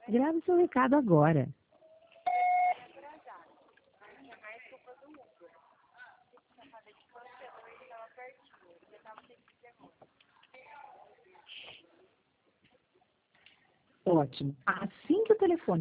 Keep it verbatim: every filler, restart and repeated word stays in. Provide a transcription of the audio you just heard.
Grave seu recado agora. Ótimo. Assim que o telefone